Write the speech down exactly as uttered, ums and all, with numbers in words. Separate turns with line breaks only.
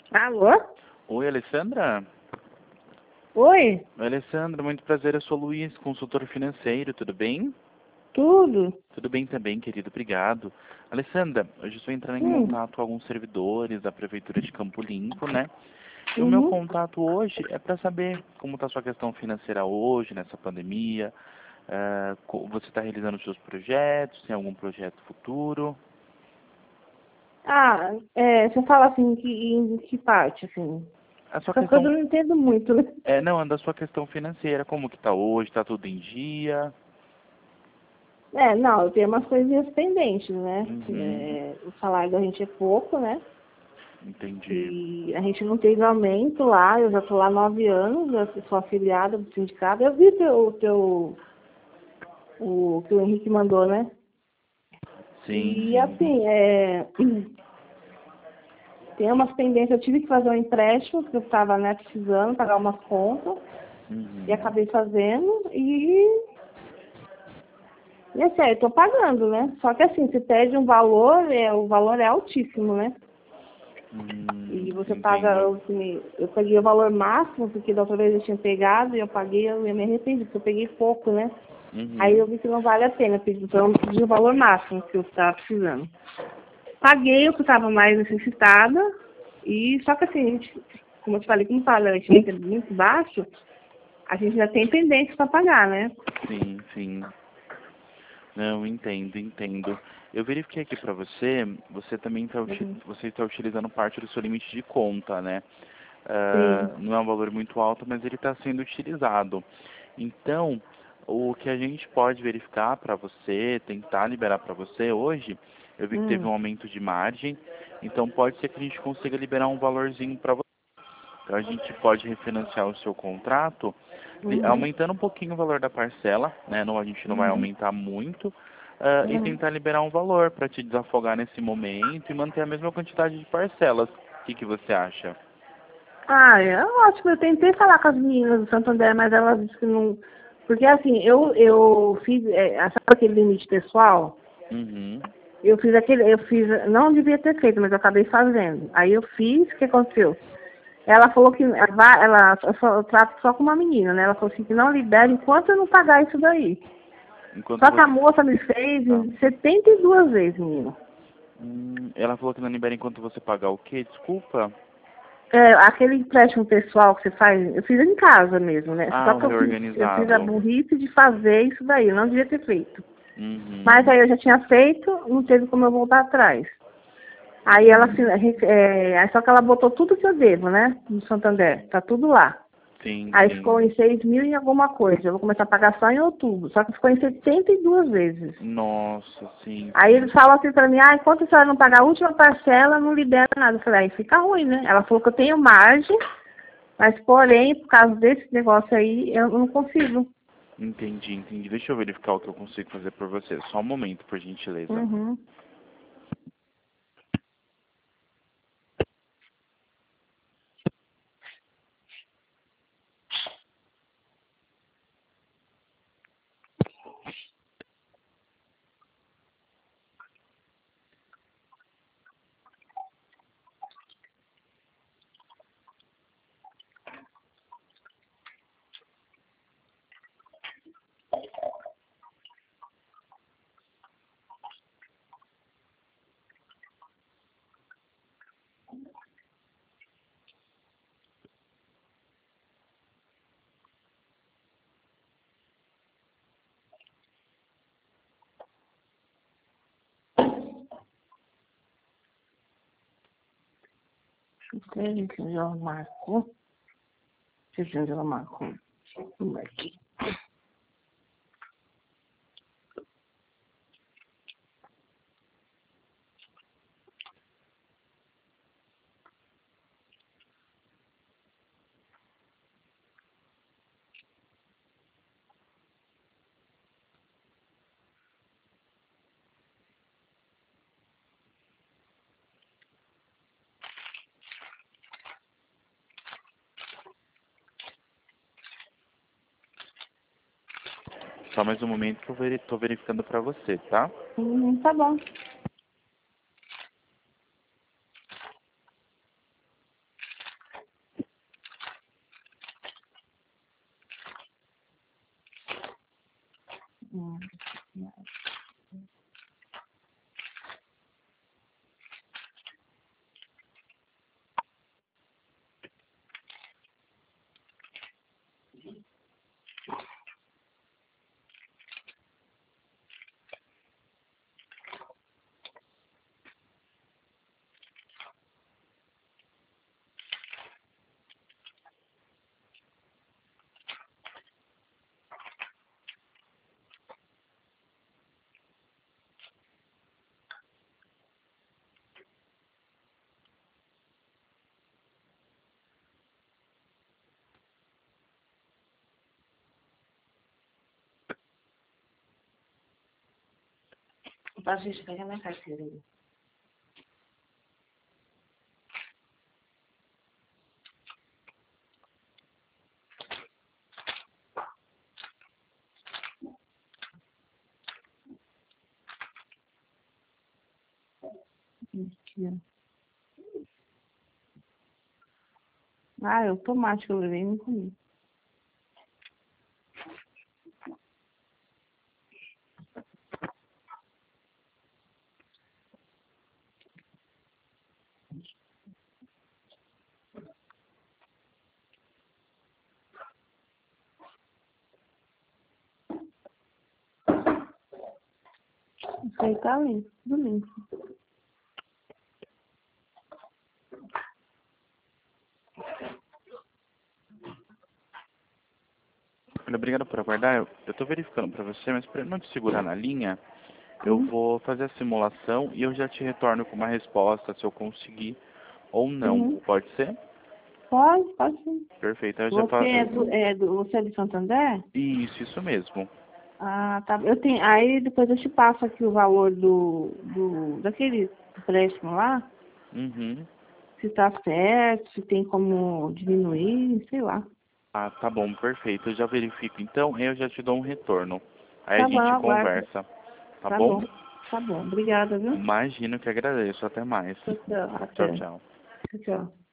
Alô?
Oi, Alessandra?
Oi?
Oi, Alessandra, muito prazer, eu sou o Luiz, consultor financeiro, tudo bem?
Tudo?
Tudo bem também, querido, obrigado. Alessandra, hoje estou entrando em
Hum.
contato com alguns servidores da Prefeitura de Campo Limpo, né? E o meu
Uhum.
contato hoje é para saber como está a sua questão financeira hoje, nessa pandemia. eh, co- você está realizando os seus projetos, tem algum projeto futuro?
Ah, é, você fala assim, em que, em que parte, assim?
A sua
Essas coisas
questão,
eu não entendo muito, né?
é, não, é da sua questão financeira, como que está hoje, está tudo em dia?
É, não, eu tenho umas coisinhas pendentes, né?
Uhum,
É, o salário da gente é pouco, né?
entendi.
E a gente não teve aumento lá, eu já tô lá há nove anos, eu sou afiliada do sindicato. Eu vi teu, o teu, o que o Henrique mandou, né?
Sim,
E
sim.
assim, é, tem umas pendências, eu tive que fazer um empréstimo, porque eu estava, né, precisando pagar umas contas. E
Uhum.
acabei fazendo e, e é sério, tô pagando, né? Só que assim, se pede um valor, é, o valor é altíssimo, né?
Hum,
E você paga,
entendo.
eu, assim, eu paguei o valor máximo, porque da outra vez eu tinha pegado e eu paguei, eu me arrependi, porque eu peguei pouco, né? Aí eu
Uhum.
vi que não vale a pena, pedir, então eu pedi o valor máximo que eu estava precisando. Paguei o que estava mais necessitada, e só que assim, a gente, como eu te falei, como o salário é muito baixo, a gente já tem pendência para pagar, né?
Sim, sim. Não, entendo, entendo. Eu verifiquei aqui para você, você também está
Uhum.
você está utilizando parte do seu limite de conta, né? Ah,
Sim.
não é um valor muito alto, mas ele está sendo utilizado. Então, o que a gente pode verificar para você, tentar liberar para você hoje, eu vi que teve
Hum.
um aumento de margem, então pode ser que a gente consiga liberar um valorzinho para você. Então a gente pode refinanciar o seu contrato, li-
Uhum.
aumentando um pouquinho o valor da parcela, né? Não, a gente não vai
Uhum.
aumentar muito, ah, e
Uhum.
tentar liberar um valor para te desafogar nesse momento e manter a mesma quantidade de parcelas. O que que você acha?
Ah, é ótimo. Eu tentei falar com as meninas do Santander, mas elas disseram que não. Porque assim, eu, eu fiz, é, sabe aquele limite pessoal?
Uhum.
Eu fiz aquele, eu fiz, não devia ter feito, mas eu acabei fazendo. Aí eu fiz, o que aconteceu? Ela falou que ela, vai- ela eu, só, eu trato só com uma menina, né? Ela falou assim que não libera enquanto eu não pagar isso daí.
Enquanto
Só que a
você.
moça me fez
Tá.
em setenta e duas vezes, menina.
Hum, ela falou que não libera enquanto você pagar o quê? Desculpa.
É, aquele empréstimo pessoal que você faz, eu fiz em casa mesmo, né?
Ah,
Só
o
que eu fiz, eu fiz a
reorganizado.
burrice de fazer isso daí, eu não devia ter feito. Mas
Uhum.
aí eu já tinha feito, não teve como eu voltar atrás. Aí ela, assim,
Entendi.
a gente- é, aí só que ela botou tudo que eu devo, né? No Santander, tá tudo lá.
Sim,
Aí ficou
sim.
em seis mil e alguma coisa. Eu vou começar a pagar só em outubro. Só que ficou em setenta e duas vezes.
Nossa, sim,
Aí
sim.
eles falam assim pra mim, ah, enquanto a senhora não pagar a última parcela, não libera nada. Eu falei, aí fica ruim, né? Ela falou que eu tenho margem, mas, porém, por causa desse negócio aí, eu não consigo.
Entendi, entendi. Deixa eu verificar o que eu consigo fazer por você. Só um momento, por gentileza.
Uhum. Deixa eu ver se ela marcou. Deixa eu ver se ela marcou. Vamos aqui.
Só mais um momento que eu veri- tô verificando pra você, tá?
Hum, tá bom. Hum. Pra gente pegar minha carteira aí. Aqui, ó. Ah, é o tomate que eu levei e não comi. Isso aí tá limpo, tudo limpo.
Olha, obrigado por aguardar. Eu, eu tô verificando para você, mas para não te segurar na linha, eu
Hum?
vou fazer a simulação e eu já te retorno com uma resposta se eu conseguir ou não.
Uhum.
Pode ser?
Pode, pode sim.
Perfeito. Aí eu já
Você
fa...
é do, é do, você é de Santander?
Isso, isso mesmo.
Ah, tá. Eu tenho, aí depois eu te passo aqui o valor do, do daquele empréstimo lá,
Uhum.
se tá certo, se tem como diminuir, sei lá.
Ah, tá bom, perfeito. Eu já verifico então e eu já te dou um retorno. Aí a
Tá bom,
gente
aguardo.
conversa. Tá
Tá
bom?
bom. Tá bom. Obrigada, viu?
Imagino que agradeço. Até mais.
Tchau, tchau.
Tchau,
Até.
tchau.
Tchau, tchau.